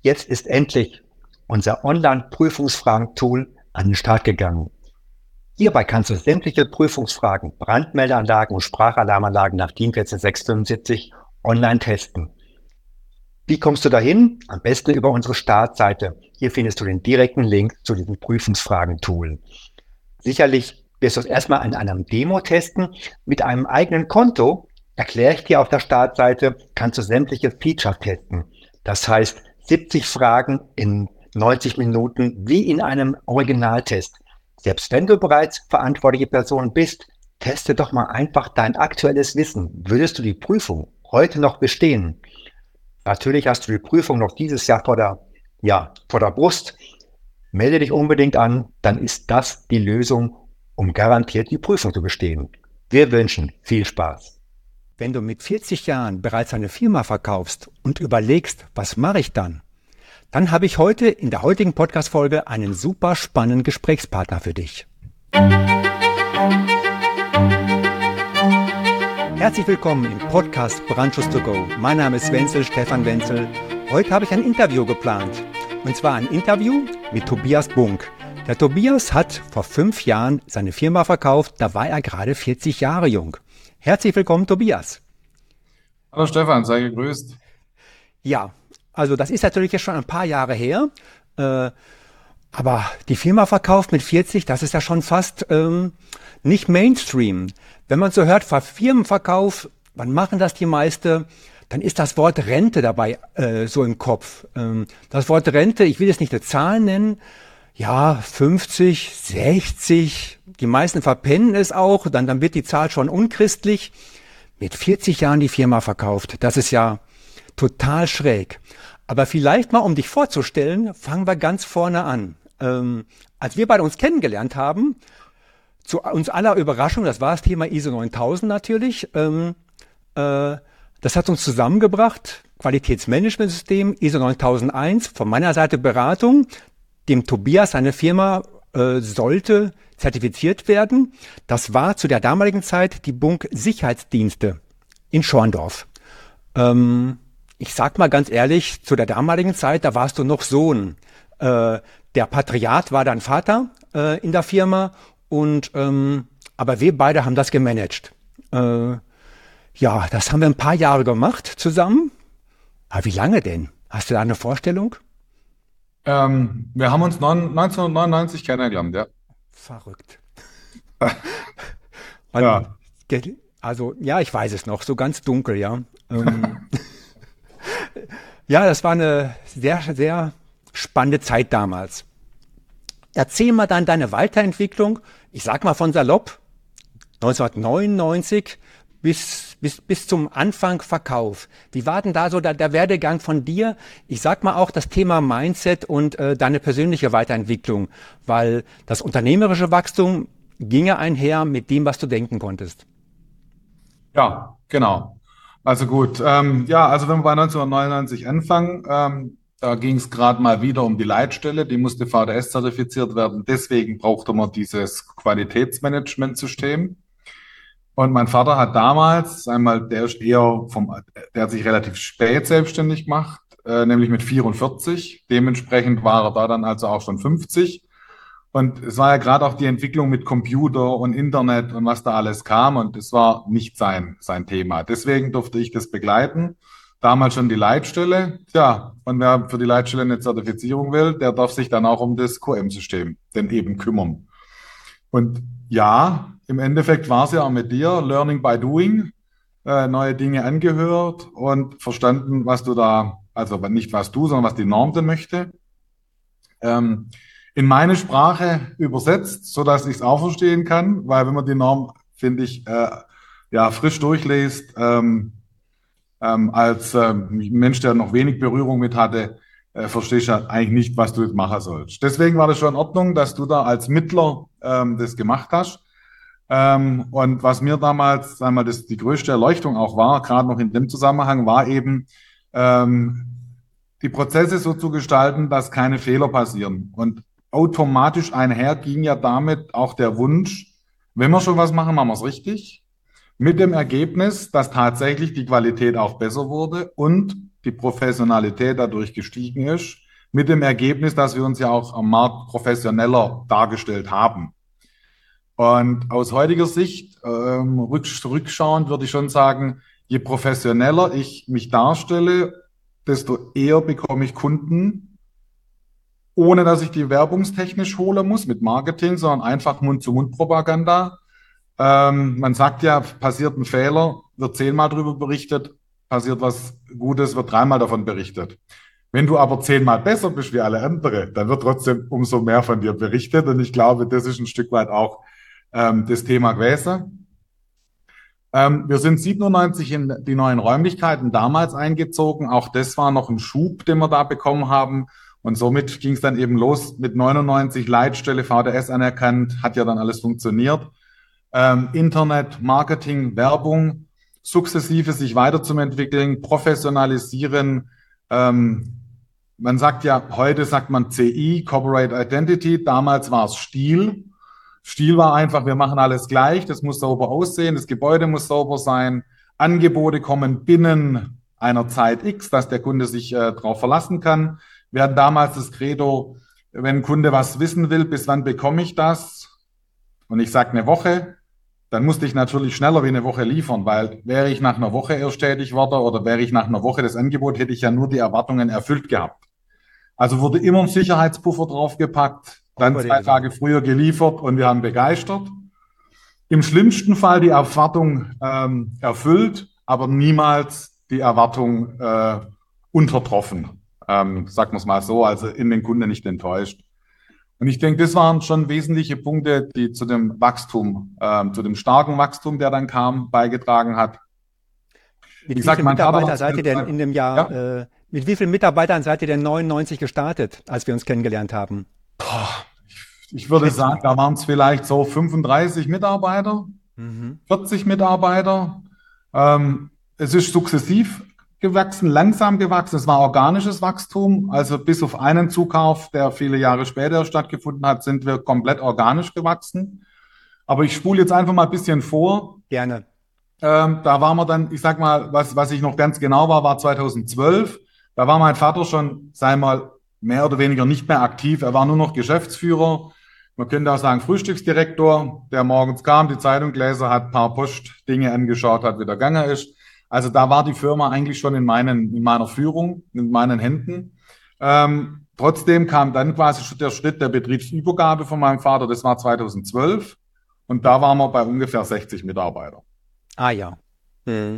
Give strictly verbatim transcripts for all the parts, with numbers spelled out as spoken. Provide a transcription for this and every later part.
Jetzt ist endlich unser Online-Prüfungsfragen-Tool an den Start gegangen. Hierbei kannst du sämtliche Prüfungsfragen, Brandmeldeanlagen und Sprachalarmanlagen nach DIN eins vier sechs fünf online testen. Wie kommst du dahin? Am besten über unsere Startseite. Hier findest du den direkten Link zu diesem Prüfungsfragen-Tool. Sicherlich wirst du es erstmal in einem Demo testen. Mit einem eigenen Konto, erkläre ich dir auf der Startseite, kannst du sämtliche Features testen. Das heißt, siebzig Fragen in neunzig Minuten wie in einem Originaltest. Selbst wenn du bereits verantwortliche Person bist, teste doch mal einfach dein aktuelles Wissen. Würdest du die Prüfung heute noch bestehen? Natürlich hast du die Prüfung noch dieses Jahr vor der, ja, vor der Brust. Melde dich unbedingt an, dann ist das die Lösung, um garantiert die Prüfung zu bestehen. Wir wünschen viel Spaß. Wenn du mit vierzig Jahren bereits eine Firma verkaufst und überlegst, was mache ich dann? Dann habe ich heute in der heutigen Podcast-Folge einen super spannenden Gesprächspartner für dich. Herzlich willkommen im Podcast Brandschutz to go. Mein Name ist Wenzel, Stefan Wenzel. Heute habe ich ein Interview geplant. Und zwar ein Interview mit Tobias Bunk. Der Tobias hat vor fünf Jahren seine Firma verkauft, da war er gerade vierzig Jahre jung. Herzlich willkommen, Tobias. Hallo Stefan, sei gegrüßt. Ja, also das ist natürlich jetzt schon ein paar Jahre her, äh, aber die Firma verkauft mit vierzig, das ist ja schon fast ähm, nicht Mainstream. Wenn man so hört, Firmenverkauf, wann machen das die meisten? Dann ist das Wort Rente dabei äh, so im Kopf. Ähm, das Wort Rente, ich will jetzt nicht eine Zahl nennen, ja, fünfzig, sechzig, die meisten verpennen es auch, dann, dann wird die Zahl schon unchristlich. Mit vierzig Jahren die Firma verkauft, das ist ja total schräg. Aber vielleicht mal, um dich vorzustellen, fangen wir ganz vorne an. Ähm, als wir beide uns kennengelernt haben, zu uns aller Überraschung, das war das Thema I S O neuntausend natürlich, ähm, äh, das hat uns zusammengebracht, Qualitätsmanagementsystem, I S O neuntausendeins, von meiner Seite Beratung. Dem Tobias, seine Firma, äh, sollte zertifiziert werden. Das war zu der damaligen Zeit die Bunk Sicherheitsdienste in Schorndorf. Ähm, ich sag mal ganz ehrlich, zu der damaligen Zeit, da warst du noch Sohn. Äh, der Patriarch war dein Vater äh, in der Firma, und ähm, aber wir beide haben das gemanagt. Äh, ja, das haben wir ein paar Jahre gemacht zusammen. Aber wie lange denn? Hast du da eine Vorstellung? Ähm, wir haben uns neunzehnhundertneunundneunzig kennengelernt, ja. Verrückt. Ja. Also, ja, ich weiß es noch, so ganz dunkel, ja. Ähm, ja, das war eine sehr, sehr spannende Zeit damals. Erzähl mal dann deine Weiterentwicklung, ich sag mal von salopp, neunzehnhundertneunundneunzig bis, bis, bis zum Anfang Verkauf. Wie war denn da so der, der Werdegang von dir? Ich sag mal auch das Thema Mindset und äh, deine persönliche Weiterentwicklung, weil das unternehmerische Wachstum ginge einher mit dem, was du denken konntest. Ja, genau. Also gut, ähm, ja, also wenn wir bei neunzehnhundertneunundneunzig anfangen, ähm, da ging es gerade mal wieder um die Leitstelle, die musste V D S-zertifiziert werden, deswegen brauchte man dieses Qualitätsmanagementsystem. Und mein Vater hat damals, einmal, der ist eher vom, der hat sich relativ spät selbstständig gemacht, äh, nämlich mit vierundvierzig. Dementsprechend war er da dann also auch schon fünfzig. Und es war ja gerade auch die Entwicklung mit Computer und Internet und was da alles kam. Und das war nicht sein, sein Thema. Deswegen durfte ich das begleiten. Damals schon die Leitstelle. Tja, und wer für die Leitstelle eine Zertifizierung will, der darf sich dann auch um das Q M-System denn eben kümmern. Und ja, im Endeffekt war es ja auch mit dir, Learning by Doing, äh, neue Dinge angehört und verstanden, was du da, also nicht was du, sondern was die Norm denn möchte, ähm, in meine Sprache übersetzt, so dass ich es auch verstehen kann, weil wenn man die Norm, finde ich, äh, ja, frisch durchliest, ähm, ähm, als ähm, Mensch, der noch wenig Berührung mit hatte, äh, verstehst du eigentlich nicht, was du jetzt machen sollst. Deswegen war das schon in Ordnung, dass du da als Mittler ähm, das gemacht hast. Ähm, und was mir damals, sagen wir mal, das die größte Erleuchtung auch war, gerade noch in dem Zusammenhang, war eben ähm, die Prozesse so zu gestalten, dass keine Fehler passieren. Und automatisch einher ging ja damit auch der Wunsch, wenn wir schon was machen, machen wir es richtig. Mit dem Ergebnis, dass tatsächlich die Qualität auch besser wurde und die Professionalität dadurch gestiegen ist, mit dem Ergebnis, dass wir uns ja auch am Markt professioneller dargestellt haben. Und aus heutiger Sicht, ähm, rückschauend, würde ich schon sagen, je professioneller ich mich darstelle, desto eher bekomme ich Kunden, ohne dass ich die werbungstechnisch holen muss mit Marketing, sondern einfach Mund-zu-Mund-Propaganda. Ähm, man sagt ja, passiert ein Fehler, wird zehnmal darüber berichtet, passiert was Gutes, wird dreimal davon berichtet. Wenn du aber zehnmal besser bist wie alle anderen, dann wird trotzdem umso mehr von dir berichtet. Und ich glaube, das ist ein Stück weit auch ähm, das Thema gewesen. Ähm, wir sind siebenundneunzig in die neuen Räumlichkeiten damals eingezogen. Auch das war noch ein Schub, den wir da bekommen haben. Und somit ging es dann eben los mit neunundneunzig Leitstelle, V D S anerkannt, hat ja dann alles funktioniert. Ähm, Internet, Marketing, Werbung, sukzessive sich weiterzuentwickeln, professionalisieren. Ähm, man sagt ja, heute sagt man C I, Corporate Identity. Damals war es Stil. Stil war einfach, wir machen alles gleich, das muss sauber aussehen, das Gebäude muss sauber sein, Angebote kommen binnen einer Zeit X, dass der Kunde sich äh, darauf verlassen kann. Wir hatten damals das Credo, wenn ein Kunde was wissen will, bis wann bekomme ich das? Und ich sage eine Woche, dann musste ich natürlich schneller wie eine Woche liefern, weil wäre ich nach einer Woche erst tätig worden oder wäre ich nach einer Woche das Angebot, hätte ich ja nur die Erwartungen erfüllt gehabt. Also wurde immer ein Sicherheitspuffer draufgepackt, dann zwei Tage früher geliefert und wir haben begeistert. Im schlimmsten Fall die Erwartung ähm, erfüllt, aber niemals die Erwartung äh, untertroffen. Ähm, sagen wir es mal so, also in den Kunden nicht enttäuscht. Und ich denke, das waren schon wesentliche Punkte, die zu dem Wachstum, ähm, zu dem starken Wachstum, der dann kam, beigetragen hat. Mit wie vielen Mitarbeitern seid ihr denn in dem Jahr, ja? äh, mit wie vielen Mitarbeitern seid ihr denn neunundneunzig gestartet, als wir uns kennengelernt haben? Boah, ich, ich würde sagen, da waren es vielleicht so fünfunddreißig Mitarbeiter, mhm. vierzig Mitarbeiter. Ähm, es ist sukzessiv gewachsen, langsam gewachsen. Es war organisches Wachstum. Also bis auf einen Zukauf, der viele Jahre später stattgefunden hat, sind wir komplett organisch gewachsen. Aber ich spule jetzt einfach mal ein bisschen vor. Gerne. Ähm, da waren wir dann, ich sag mal, was, was ich noch ganz genau war, war zweitausendzwölf. Da war mein Vater schon, sei mal, mehr oder weniger nicht mehr aktiv. Er war nur noch Geschäftsführer. Man könnte auch sagen Frühstücksdirektor, der morgens kam, die Zeitung gelesen hat, paar Postdinge angeschaut hat, wie der Gange ist. Also da war die Firma eigentlich schon in meinen, in meiner Führung, in meinen Händen. Ähm, trotzdem kam dann quasi der Schritt der Betriebsübergabe von meinem Vater. Das war zweitausendzwölf. Und da waren wir bei ungefähr sechzig Mitarbeitern. Ah ja. Mhm.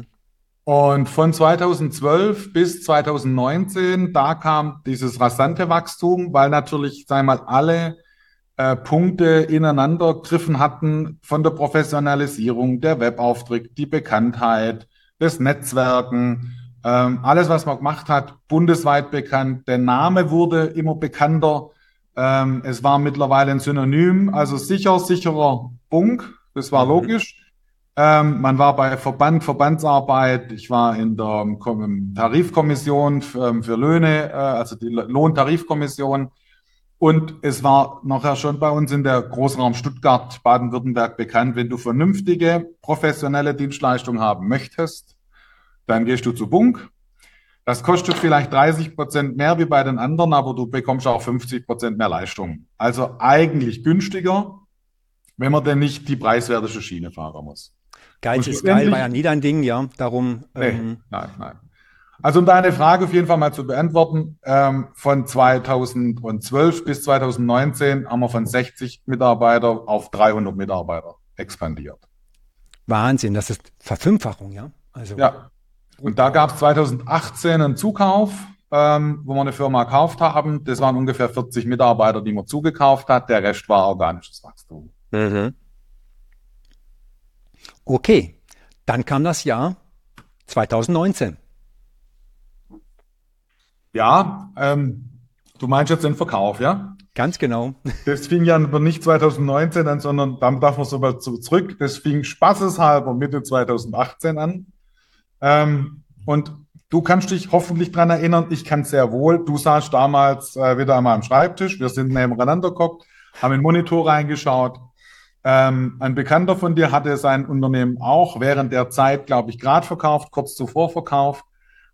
Und von zweitausendzwölf bis zweitausendneunzehn, da kam dieses rasante Wachstum, weil natürlich, sagen wir mal, alle äh, Punkte ineinander gegriffen hatten, von der Professionalisierung, der Webauftritt, die Bekanntheit, das Netzwerken, ähm, alles, was man gemacht hat, bundesweit bekannt. Der Name wurde immer bekannter. Ähm, es war mittlerweile ein Synonym, also sicher, sicherer Bunk, das war mhm. logisch. Ähm, man war bei Verband, Verbandsarbeit, ich war in der um, Tarifkommission für, für Löhne, äh, also die Lohntarifkommission. Und es war nachher schon bei uns in der Großraum Stuttgart, Baden-Württemberg bekannt, wenn du vernünftige, professionelle Dienstleistungen haben möchtest, dann gehst du zu Bunk. Das kostet vielleicht dreißig Prozent mehr wie bei den anderen, aber du bekommst auch fünfzig Prozent mehr Leistung. Also eigentlich günstiger, wenn man denn nicht die preiswerteste Schiene fahren muss. Geiz ist geil, war ja nie dein Ding, ja, darum. Nee, ähm, nein, nein. Also um deine Frage auf jeden Fall mal zu beantworten, ähm, von zweitausendzwölf bis zweitausendneunzehn haben wir von sechzig Mitarbeiter auf dreihundert Mitarbeiter expandiert. Wahnsinn, das ist Verfünffachung, ja? Also, ja, und da gab es zweitausendachtzehn einen Zukauf, ähm, wo wir eine Firma gekauft haben. Das waren ungefähr vierzig Mitarbeiter, die man zugekauft hat. Der Rest war organisches Wachstum. Mhm. Okay, dann kam das Jahr zweitausendneunzehn. Ja, ähm, du meinst jetzt den Verkauf, ja? Ganz genau. Das fing ja nicht zweitausendneunzehn an, sondern dann darf man sogar zurück. Das fing spaßeshalber Mitte zweitausendachtzehn an. Ähm, und du kannst dich hoffentlich dran erinnern, ich kann es sehr wohl. Du saßt damals äh, wieder einmal am Schreibtisch, wir sind nebeneinander geguckt, haben in den Monitor reingeschaut. Ähm, ein Bekannter von dir hatte sein Unternehmen auch während der Zeit, glaube ich, gerade verkauft, kurz zuvor verkauft.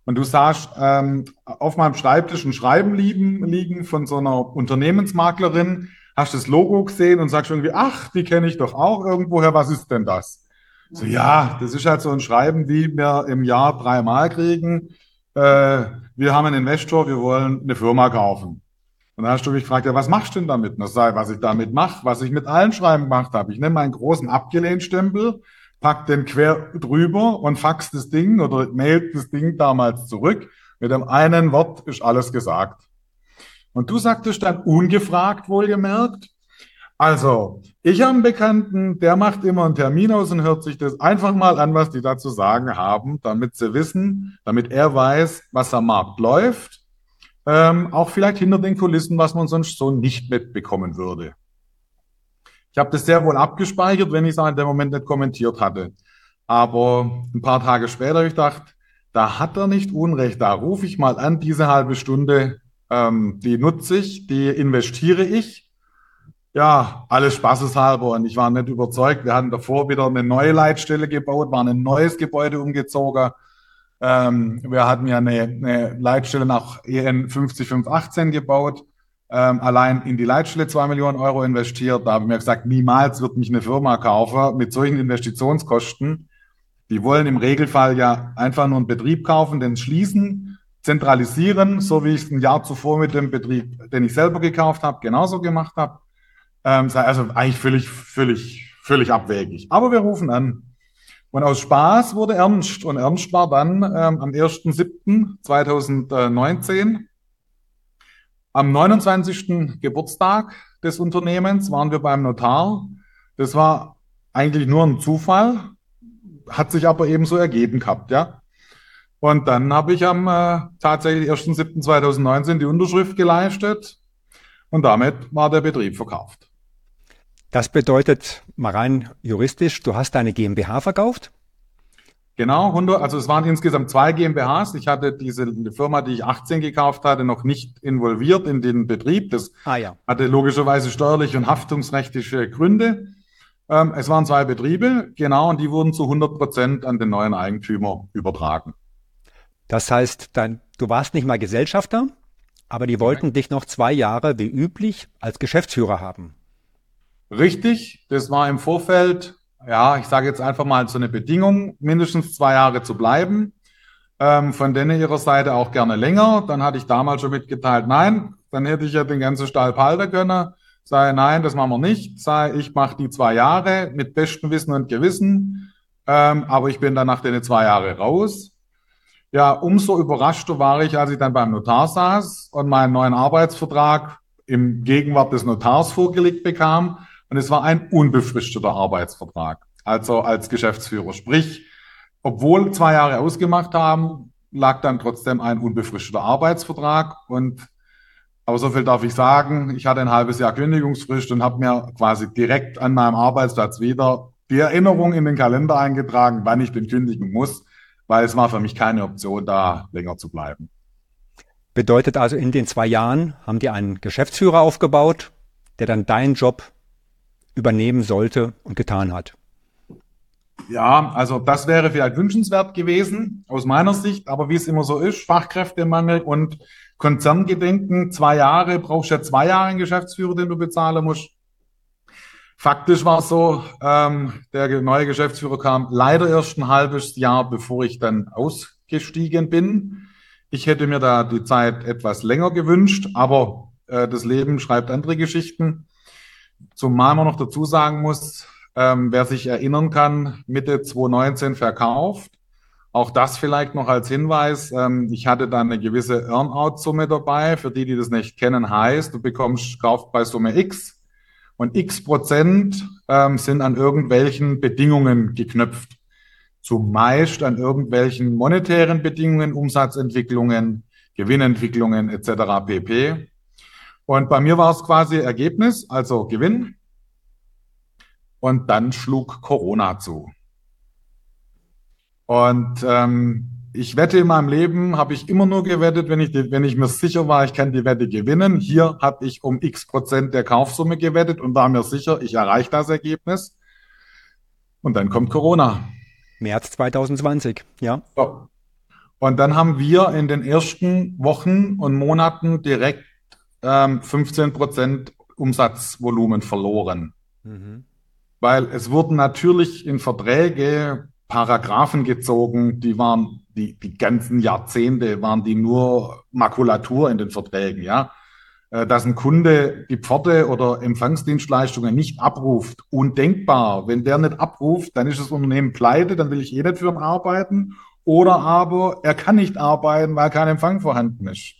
Und du sahst ähm, auf meinem Schreibtisch ein Schreiben liegen, liegen von so einer Unternehmensmaklerin, hast das Logo gesehen und sagst irgendwie, ach, die kenne ich doch auch irgendwoher, was ist denn das? So, ja, das ist halt so ein Schreiben, wie wir im Jahr dreimal kriegen. Äh, wir haben einen Investor, wir wollen eine Firma kaufen. Und dann hast du mich gefragt, ja, was machst du denn damit? Das sei, was ich damit mache, was ich mit allen Schreiben gemacht habe. Ich nehme meinen großen Abgelehnt-Stempel, pack den quer drüber und fax das Ding oder mailt das Ding damals zurück. Mit dem einen Wort ist alles gesagt. Und du sagtest dann ungefragt, wohlgemerkt, also, ich habe einen Bekannten, der macht immer einen Termin aus und hört sich das einfach mal an, was die da zu sagen haben, damit sie wissen, damit er weiß, was am Markt läuft. Ähm, auch vielleicht hinter den Kulissen, was man sonst so nicht mitbekommen würde. Ich habe das sehr wohl abgespeichert, wenn ich es in dem Moment nicht kommentiert hatte. Aber ein paar Tage später habe ich gedacht, da hat er nicht Unrecht, da rufe ich mal an, diese halbe Stunde, ähm, die nutze ich, die investiere ich. Ja, alles spaßeshalber und ich war nicht überzeugt. Wir hatten davor wieder eine neue Leitstelle gebaut, waren ein neues Gebäude umgezogen. Ähm, wir hatten ja eine, eine Leitstelle nach E N fünf fünf eins acht gebaut, ähm, allein in die Leitstelle zwei Millionen Euro investiert. Da habe ich mir gesagt, niemals wird mich eine Firma kaufen mit solchen Investitionskosten. Die wollen im Regelfall ja einfach nur einen Betrieb kaufen, den schließen, zentralisieren, so wie ich es ein Jahr zuvor mit dem Betrieb, den ich selber gekauft habe, genauso gemacht habe. Ähm, also eigentlich völlig, völlig, völlig abwegig. Aber wir rufen an. Und aus Spaß wurde ernst. Und ernst war dann ähm, am ersten siebten zweitausendneunzehn. Am neunundzwanzigsten Geburtstag des Unternehmens waren wir beim Notar. Das war eigentlich nur ein Zufall, hat sich aber eben so ergeben gehabt, ja. Und dann habe ich am äh, tatsächlich ersten siebten zweitausendneunzehn die Unterschrift geleistet und damit war der Betrieb verkauft. Das bedeutet, mal rein juristisch, du hast deine GmbH verkauft? Genau, also es waren insgesamt zwei GmbHs. Ich hatte diese Firma, die ich achtzehn gekauft hatte, noch nicht involviert in den Betrieb. Das ah, ja. hatte logischerweise steuerliche und haftungsrechtliche Gründe. Ähm, es waren zwei Betriebe, genau, und die wurden zu hundert Prozent an den neuen Eigentümer übertragen. Das heißt, dein, du warst nicht mal Gesellschafter, aber die wollten Correct. dich noch zwei Jahre wie üblich als Geschäftsführer haben. Richtig, das war im Vorfeld, ja, ich sage jetzt einfach mal so eine Bedingung, mindestens zwei Jahre zu bleiben. Ähm, von denen ihrer Seite auch gerne länger. Dann hatte ich damals schon mitgeteilt, nein, dann hätte ich ja den ganzen Stall behalten können. Sei, nein, das machen wir nicht. Sei, ich mache die zwei Jahre mit bestem Wissen und Gewissen, ähm, aber ich bin dann nach den zwei Jahren raus. Ja, umso überraschter war ich, als ich dann beim Notar saß und meinen neuen Arbeitsvertrag im Gegenwart des Notars vorgelegt bekam. Und es war ein unbefristeter Arbeitsvertrag, also als Geschäftsführer. Sprich, obwohl zwei Jahre ausgemacht haben, lag dann trotzdem ein unbefristeter Arbeitsvertrag. Und aber so viel darf ich sagen, ich hatte ein halbes Jahr Kündigungsfrist und habe mir quasi direkt an meinem Arbeitsplatz wieder die Erinnerung in den Kalender eingetragen, wann ich denn kündigen muss, weil es war für mich keine Option, da länger zu bleiben. Bedeutet also, in den zwei Jahren haben die einen Geschäftsführer aufgebaut, der dann deinen Job übernehmen sollte und getan hat. Ja, also das wäre vielleicht wünschenswert gewesen, aus meiner Sicht, aber wie es immer so ist, Fachkräftemangel und Konzerngedenken, zwei Jahre, brauchst du ja zwei Jahre einen Geschäftsführer, den du bezahlen musst. Faktisch war es so, ähm, der neue Geschäftsführer kam leider erst ein halbes Jahr, bevor ich dann ausgestiegen bin. Ich hätte mir da die Zeit etwas länger gewünscht, aber äh, das Leben schreibt andere Geschichten. Zumal man noch dazu sagen muss, ähm, wer sich erinnern kann, Mitte zweitausendneunzehn verkauft. Auch das vielleicht noch als Hinweis. Ähm, ich hatte da eine gewisse Earnout-Summe dabei. Für die, die das nicht kennen, heißt, du bekommst Kaufpreissumme X und X Prozent ähm, sind an irgendwelchen Bedingungen geknüpft. Zumeist an irgendwelchen monetären Bedingungen, Umsatzentwicklungen, Gewinnentwicklungen et cetera pp. Und bei mir war es quasi Ergebnis, also Gewinn. Und dann schlug Corona zu. Und ähm, ich wette in meinem Leben, habe ich immer nur gewettet, wenn ich, wenn ich mir sicher war, ich kann die Wette gewinnen. Hier habe ich um X Prozent der Kaufsumme gewettet und war mir sicher, ich erreiche das Ergebnis. Und dann kommt Corona. März zweitausendzwanzig, ja. So. Und dann haben wir in den ersten Wochen und Monaten direkt ähm, fünfzehn Prozent Umsatzvolumen verloren. Mhm. Weil es wurden natürlich in Verträge Paragraphen gezogen, die waren die, die ganzen Jahrzehnte waren die nur Makulatur in den Verträgen, ja. Dass ein Kunde die Pforte oder Empfangsdienstleistungen nicht abruft, undenkbar. Wenn der nicht abruft, dann ist das Unternehmen pleite, dann will ich eh nicht für ihn arbeiten. Oder aber er kann nicht arbeiten, weil kein Empfang vorhanden ist.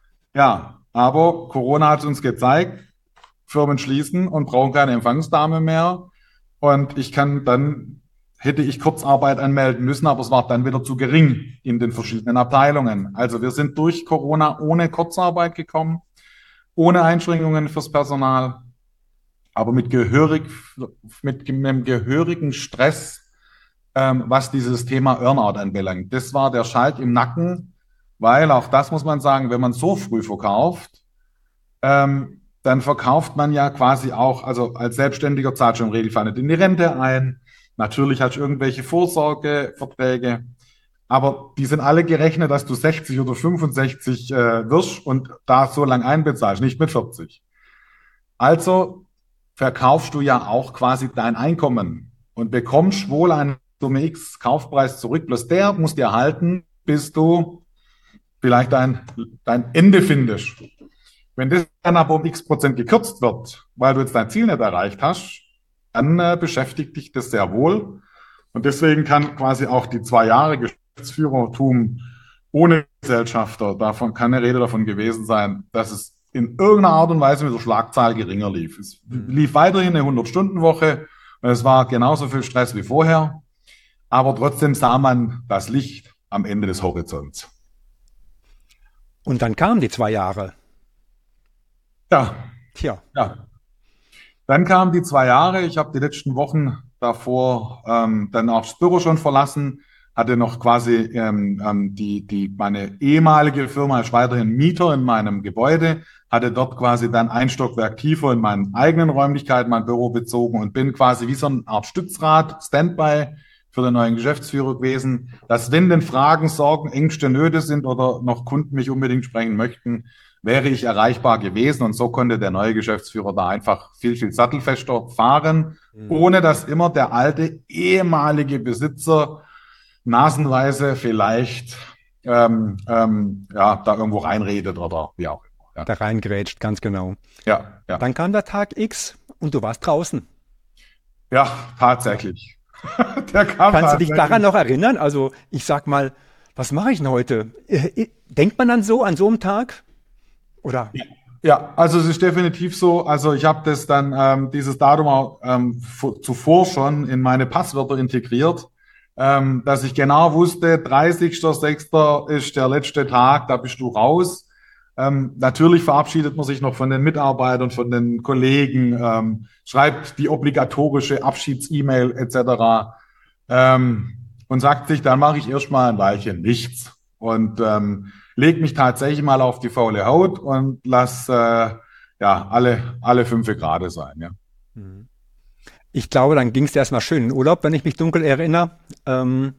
Ja, aber Corona hat uns gezeigt, Firmen schließen und brauchen keine Empfangsdame mehr. Und ich kann dann, hätte ich Kurzarbeit anmelden müssen, aber es war dann wieder zu gering in den verschiedenen Abteilungen. Also wir sind durch Corona ohne Kurzarbeit gekommen, ohne Einschränkungen fürs Personal, aber mit gehörig, mit einem gehörigen Stress, ähm, was dieses Thema Earnout anbelangt. Das war der Schalt im Nacken, weil auch das muss man sagen, wenn man so früh verkauft, ähm, dann verkauft man ja quasi auch, also als Selbstständiger zahlt schon im Regelfall nicht in die Rente ein. Natürlich hast du irgendwelche Vorsorgeverträge, aber die sind alle gerechnet, dass du sechzig oder fünfundsechzig äh, wirst und da so lang einbezahlst, nicht mit vierzig. Also verkaufst du ja auch quasi dein Einkommen und bekommst wohl einen Summe X Kaufpreis zurück, bloß der muss dir halten, bis du vielleicht dein, dein Ende findest. Wenn das dann aber um x Prozent gekürzt wird, weil du jetzt dein Ziel nicht erreicht hast, dann äh, beschäftigt dich das sehr wohl. Und deswegen kann quasi auch die zwei Jahre Geschäftsführertum ohne Gesellschafter, davon kann eine Rede davon gewesen sein, dass es in irgendeiner Art und Weise mit der Schlagzahl geringer lief. Es lief weiterhin eine hundert-Stunden-Woche und es war genauso viel Stress wie vorher, aber trotzdem sah man das Licht am Ende des Horizonts. Und dann kamen die zwei Jahre. Ja. Tja. Ja. Dann kamen die zwei Jahre. Ich habe die letzten Wochen davor ähm, dann auch das Büro schon verlassen, hatte noch quasi ähm, ähm, die, die, meine ehemalige Firma ist weiterhin Mieter in meinem Gebäude, hatte dort quasi dann ein Stockwerk tiefer in meinen eigenen Räumlichkeiten mein Büro bezogen und bin quasi wie so eine Art Stützrad, Standby für den neuen Geschäftsführer gewesen, dass wenn denn Fragen, Sorgen, Ängste, Nöte sind oder noch Kunden mich unbedingt sprechen möchten, wäre ich erreichbar gewesen und so konnte der neue Geschäftsführer da einfach viel, viel sattelfester fahren, mhm. ohne dass immer der alte, ehemalige Besitzer nasenweise vielleicht ähm, ähm, ja, da irgendwo reinredet oder wie auch immer. Ja. Da reingrätscht, ganz genau. Ja, ja. Dann kam der Tag X und du warst draußen. Ja, tatsächlich. der kam Kannst tatsächlich. du dich daran noch erinnern? Also ich sag mal, was mache ich denn heute? Denkt man dann so an so einem Tag? Oder? Ja, also es ist definitiv so. Also ich habe das dann, ähm, dieses Datum auch ähm, zuvor schon in meine Passwörter integriert, ähm, dass ich genau wusste, dreißigster sechster ist der letzte Tag, da bist du raus. Ähm, natürlich verabschiedet man sich noch von den Mitarbeitern, von den Kollegen, ähm, schreibt die obligatorische Abschieds-E-Mail et cetera ähm, und sagt sich, dann mache ich erstmal ein Weilchen nichts. Und ähm, leg mich tatsächlich mal auf die faule Haut und lass äh, ja alle alle fünf Grad sein. Ja. Ich glaube, dann ging es erstmal schön in Urlaub, wenn ich mich dunkel erinnere. Ähm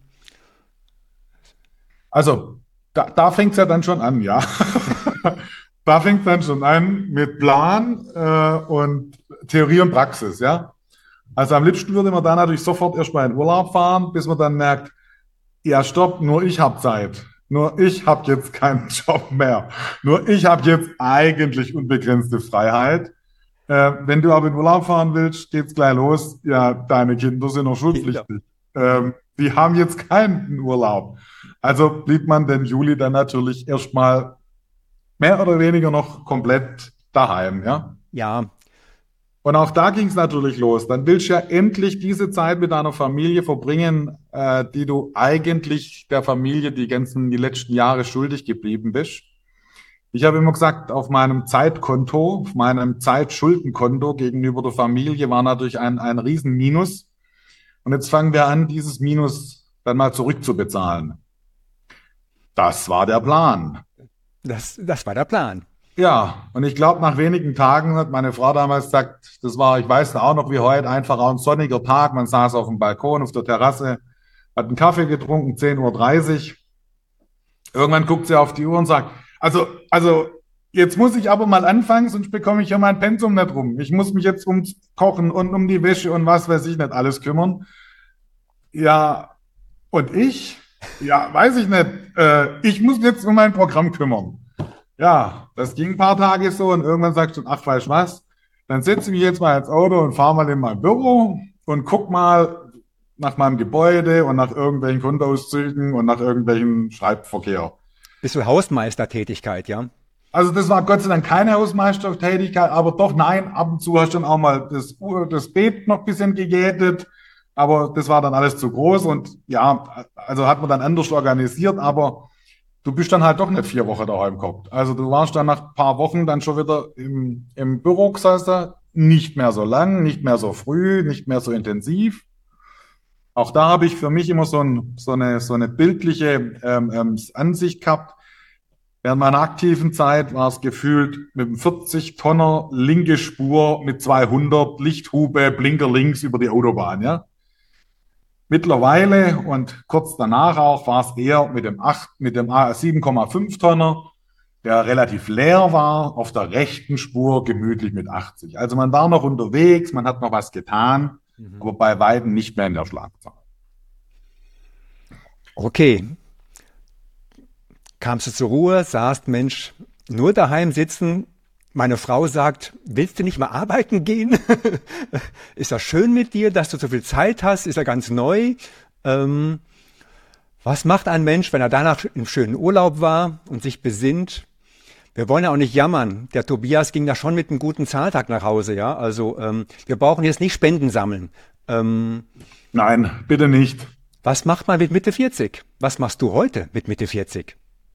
also da, da fängt es ja dann schon an, ja. Da fängt es dann schon an mit Plan äh, und Theorie und Praxis, ja. Also am liebsten würde man dann natürlich sofort erstmal in Urlaub fahren, bis man dann merkt, ja stopp, nur ich habe Zeit. Nur ich habe jetzt keinen Job mehr. Nur ich habe jetzt eigentlich unbegrenzte Freiheit. Äh, wenn du aber in Urlaub fahren willst, geht's gleich los. Ja, deine Kinder sind noch schulpflichtig. Ähm, die haben jetzt keinen Urlaub. Also blieb man den Juli dann natürlich erstmal mehr oder weniger noch komplett daheim, ja? Ja. Und auch da ging es natürlich los. Dann willst du ja endlich diese Zeit mit deiner Familie verbringen, äh, die du eigentlich der Familie die ganzen, die letzten Jahre schuldig geblieben bist. Ich habe immer gesagt, auf meinem Zeitkonto, auf meinem Zeitschuldenkonto gegenüber der Familie war natürlich ein, ein Riesenminus. Und jetzt fangen wir an, dieses Minus dann mal zurückzubezahlen. Das war der Plan. Das, das war der Plan. Ja, und ich glaube, nach wenigen Tagen hat meine Frau damals gesagt, das war, ich weiß auch noch wie heute, einfach auch ein sonniger Tag. Man saß auf dem Balkon, auf der Terrasse, hat einen Kaffee getrunken, zehn Uhr dreißig. Irgendwann guckt sie auf die Uhr und sagt, also, also, jetzt muss ich aber mal anfangen, sonst bekomme ich ja mein Pensum nicht rum. Ich muss mich jetzt ums Kochen und um die Wäsche und was weiß ich nicht alles kümmern. Ja, und ich? Ja, weiß ich nicht. Äh, ich muss jetzt um mein Programm kümmern. Ja, das ging ein paar Tage so und irgendwann sagst du, ach, weißt du was? Dann setze ich mich jetzt mal ins Auto und fahre mal in mein Büro und guck mal nach meinem Gebäude und nach irgendwelchen Kontoauszügen und nach irgendwelchen Schreibverkehr. Bist du Hausmeistertätigkeit, ja? Also das war Gott sei Dank keine Hausmeistertätigkeit, aber doch nein, ab und zu hast du dann auch mal das, das Beet noch ein bisschen gegätet, aber das war dann alles zu groß und ja, also hat man dann anders organisiert, aber du bist dann halt doch nicht vier Wochen daheim gehabt. Also du warst dann nach ein paar Wochen dann schon wieder im, im Büro gesessen, nicht mehr so lang, nicht mehr so früh, nicht mehr so intensiv. Auch da habe ich für mich immer so, ein, so, eine, so eine bildliche ähm, ähm, Ansicht gehabt. Während meiner aktiven Zeit war es gefühlt mit einem vierzig Tonner linke Spur mit zweihundert, Lichthube, Blinker links über die Autobahn, ja. Mittlerweile und kurz danach auch war es eher mit dem acht, mit dem sieben Komma fünf Tonner, der relativ leer war, auf der rechten Spur gemütlich mit achtzig. Also man war noch unterwegs, man hat noch was getan, mhm. aber bei weitem nicht mehr in der Schlagzahl. Okay. Kamst du zur Ruhe, sagst, Mensch, nur daheim sitzen. Meine Frau sagt, willst du nicht mal arbeiten gehen? Ist das schön mit dir, dass du so viel Zeit hast? Ist ja ganz neu. Ähm, was macht ein Mensch, wenn er danach im schönen Urlaub war und sich besinnt? Wir wollen ja auch nicht jammern. Der Tobias ging da schon mit einem guten Zahltag nach Hause, ja. Also ähm, wir brauchen jetzt nicht Spenden sammeln. Ähm, Nein, bitte nicht. Was macht man mit Mitte vierzig? Was machst du heute mit Mitte vierzig?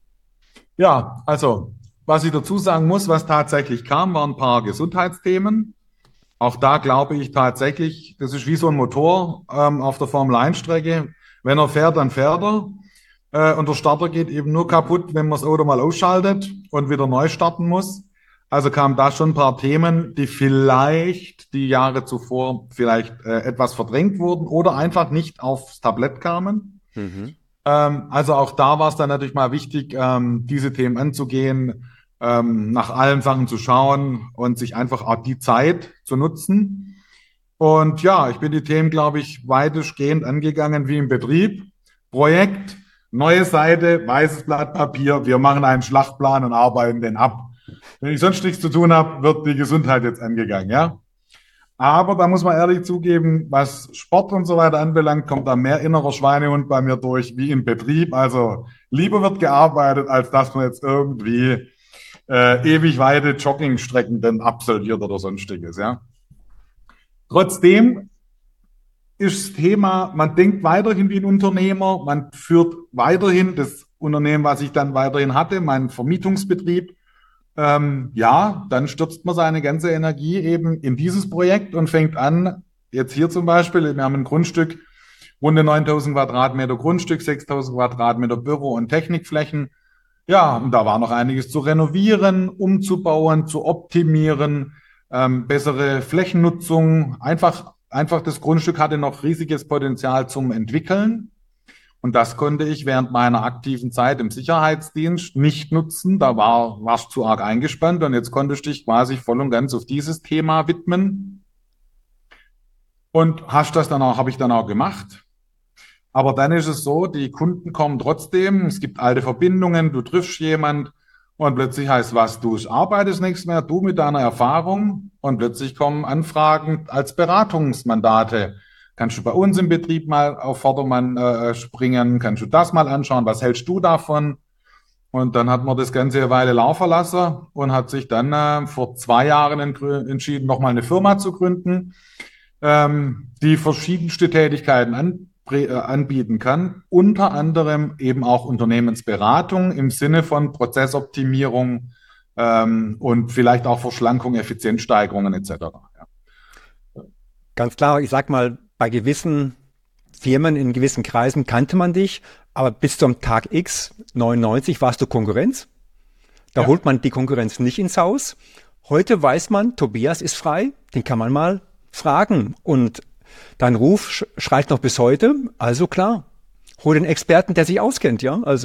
Ja, also was ich dazu sagen muss, was tatsächlich kam, waren ein paar Gesundheitsthemen. Auch da glaube ich tatsächlich, das ist wie so ein Motor ähm, auf der Formel eins Strecke. Wenn er fährt, dann fährt er. Äh, und der Starter geht eben nur kaputt, wenn man das Auto mal ausschaltet und wieder neu starten muss. Also kamen da schon ein paar Themen, die vielleicht die Jahre zuvor vielleicht äh, etwas verdrängt wurden oder einfach nicht aufs Tablett kamen. Mhm. Ähm, also auch da war es dann natürlich mal wichtig, ähm, diese Themen anzugehen, ähm, nach allen Sachen zu schauen und sich einfach auch die Zeit zu nutzen. Und ja, ich bin die Themen, glaube ich, weitestgehend angegangen wie im Betrieb. Projekt, neue Seite, weißes Blatt Papier, wir machen einen Schlachtplan und arbeiten den ab. Wenn ich sonst nichts zu tun habe, wird die Gesundheit jetzt angegangen, ja. Aber da muss man ehrlich zugeben, was Sport und so weiter anbelangt, kommt da mehr innerer Schweinehund bei mir durch wie im Betrieb. Also lieber wird gearbeitet, als dass man jetzt irgendwie äh, ewig weite Joggingstrecken dann absolviert oder sonstiges, ja. Trotzdem ist das Thema, man denkt weiterhin wie ein Unternehmer, man führt weiterhin das Unternehmen, was ich dann weiterhin hatte, meinen Vermietungsbetrieb. Ähm, ja, dann stürzt man seine ganze Energie eben in dieses Projekt und fängt an, jetzt hier zum Beispiel, wir haben ein Grundstück, runde neuntausend Quadratmeter Grundstück, sechstausend Quadratmeter Büro- und Technikflächen. Ja, und da war noch einiges zu renovieren, umzubauen, zu optimieren, ähm, bessere Flächennutzung. Einfach, einfach das Grundstück hatte noch riesiges Potenzial zum Entwickeln. Und das konnte ich während meiner aktiven Zeit im Sicherheitsdienst nicht nutzen. Da war, warst zu arg eingespannt und jetzt konntest du dich quasi voll und ganz auf dieses Thema widmen. Und hast das dann auch, habe ich dann auch gemacht. Aber dann ist es so, die Kunden kommen trotzdem, es gibt alte Verbindungen, du triffst jemand und plötzlich heißt was, du arbeitest nichts mehr, du mit deiner Erfahrung und plötzlich kommen Anfragen als Beratungsmandate. Kannst du bei uns im Betrieb mal auf Vordermann äh, springen? Kannst du das mal anschauen? Was hältst du davon? Und dann hat man das Ganze eine Weile laufen lassen und hat sich dann äh, vor zwei Jahren entschieden, nochmal eine Firma zu gründen, ähm, die verschiedenste Tätigkeiten an, äh, anbieten kann. Unter anderem eben auch Unternehmensberatung im Sinne von Prozessoptimierung ähm, und vielleicht auch Verschlankung, Effizienzsteigerungen et cetera. Ja. Ganz klar, ich sag mal, bei gewissen Firmen, in gewissen Kreisen kannte man dich, aber bis zum Tag X neunundneunzig warst du Konkurrenz. Da ja. holt man die Konkurrenz nicht ins Haus. Heute weiß man, Tobias ist frei, den kann man mal fragen. Und dein Ruf schreit noch bis heute, also klar, hol den Experten, der sich auskennt, ja, also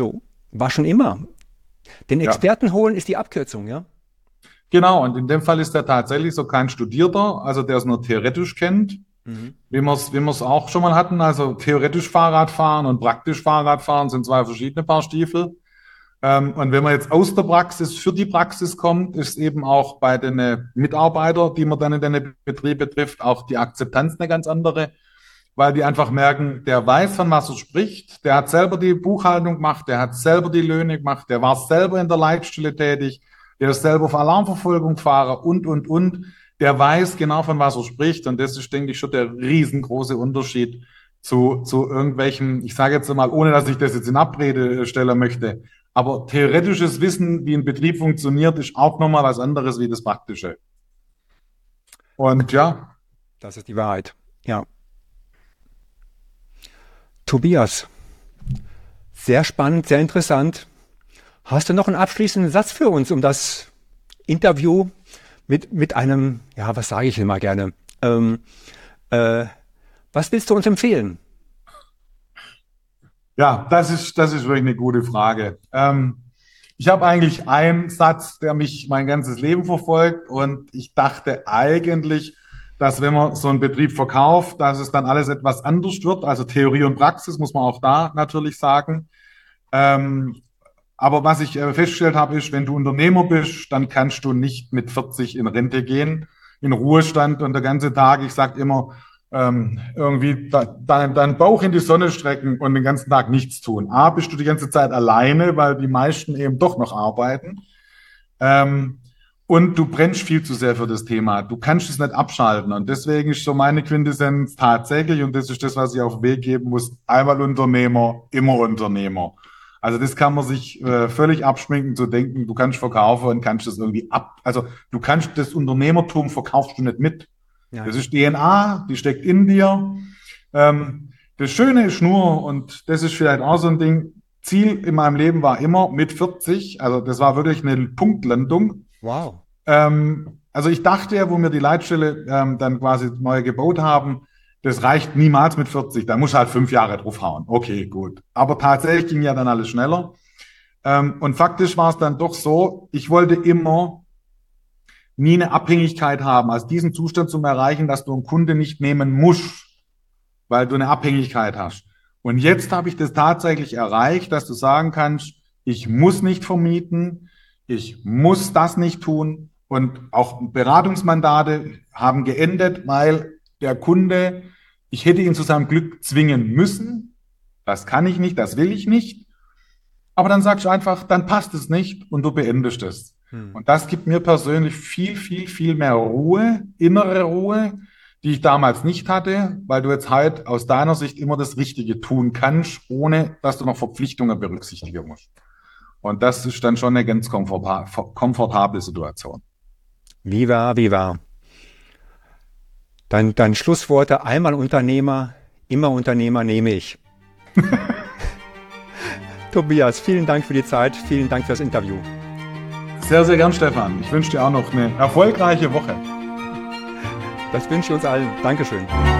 War schon immer. Den Ja. Experten holen ist die Abkürzung, ja? Genau, und in dem Fall ist er tatsächlich so kein Studierter, also der es nur theoretisch kennt, Mhm. wie wir es wie wir es auch schon mal hatten. Also theoretisch Fahrradfahren und praktisch Fahrradfahren sind zwei verschiedene Paar Stiefel. Ähm, und wenn man jetzt aus der Praxis für die Praxis kommt, ist eben auch bei den äh, Mitarbeitern, die man dann in den Betriebe trifft, auch die Akzeptanz eine ganz andere, weil die einfach merken, der weiß, von was er spricht, der hat selber die Buchhaltung gemacht, der hat selber die Löhne gemacht, der war selber in der Leitstelle tätig, der ist selber auf Alarmverfolgung Fahrer und, und, und. Der weiß genau, von was er spricht. Und das ist, denke ich, schon der riesengroße Unterschied zu, zu irgendwelchen, ich sage jetzt mal, ohne dass ich das jetzt in Abrede stellen möchte, aber theoretisches Wissen, wie ein Betrieb funktioniert, ist auch nochmal was anderes wie das Praktische. Und ja, Das ist die Wahrheit. Ja. Tobias, sehr spannend, sehr interessant. Hast du noch einen abschließenden Satz für uns, um das Interview mit, mit einem, ja, was sage ich immer gerne? Ähm, äh, was willst du uns empfehlen? ja, das ist, das ist wirklich eine gute Frage. Ähm, ich habe eigentlich einen Satz, der mich mein ganzes Leben verfolgt, und ich dachte eigentlich, dass wenn man so einen Betrieb verkauft, dass es dann alles etwas anders wird. Also Theorie und Praxis muss man auch da natürlich sagen. Ähm, aber was ich äh, festgestellt habe, ist, wenn du Unternehmer bist, dann kannst du nicht mit vierzig in Rente gehen, in Ruhestand und der ganze Tag, ich sage immer, ähm, irgendwie da, deinen dein Bauch in die Sonne strecken und den ganzen Tag nichts tun. A, bist du die ganze Zeit alleine, weil die meisten eben doch noch arbeiten. Ähm, und du brennst viel zu sehr für das Thema. Du kannst es nicht abschalten. Und deswegen ist so meine Quintessenz tatsächlich, und das ist das, was ich auf den Weg geben muss, einmal Unternehmer, immer Unternehmer. Also das kann man sich äh, völlig abschminken, zu denken, du kannst verkaufen und kannst das irgendwie ab. Also du kannst das Unternehmertum verkaufst du nicht mit. Ja, Das ist D N A, die steckt in dir. Ähm, das Schöne ist nur, und das ist vielleicht auch so ein Ding, Ziel in meinem Leben war immer mit vierzig, also das war wirklich eine Punktlandung. wow. Ähm, also ich dachte ja, wo wir die Leitstelle ähm, dann quasi neu gebaut haben, das reicht niemals mit vierzig, da muss halt fünf Jahre draufhauen. Okay, gut. Aber tatsächlich ging ja dann alles schneller. Ähm, und faktisch war es dann doch so, ich wollte immer nie eine Abhängigkeit haben, also diesen Zustand zu erreichen, dass du einen Kunde nicht nehmen musst, weil du eine Abhängigkeit hast. Und jetzt habe ich das tatsächlich erreicht, dass du sagen kannst, ich muss nicht vermieten, ich muss das nicht tun, und auch Beratungsmandate haben geendet, weil der Kunde, ich hätte ihn zu seinem Glück zwingen müssen, das kann ich nicht, das will ich nicht, aber dann sagst du einfach, dann passt es nicht und du beendest es. Hm. Und das gibt mir persönlich viel, viel, viel mehr Ruhe, innere Ruhe, die ich damals nicht hatte, weil du jetzt halt aus deiner Sicht immer das Richtige tun kannst, ohne dass du noch Verpflichtungen berücksichtigen musst. Und das ist dann schon eine ganz komforta- komfortable Situation. Viva, viva. Dein, dein Schlussworte, einmal Unternehmer, immer Unternehmer nehme ich. Tobias, vielen Dank für die Zeit, vielen Dank fürs Interview. Sehr, sehr gern, Stefan. Ich wünsche dir auch noch eine erfolgreiche Woche. Das wünsche ich uns allen. Dankeschön.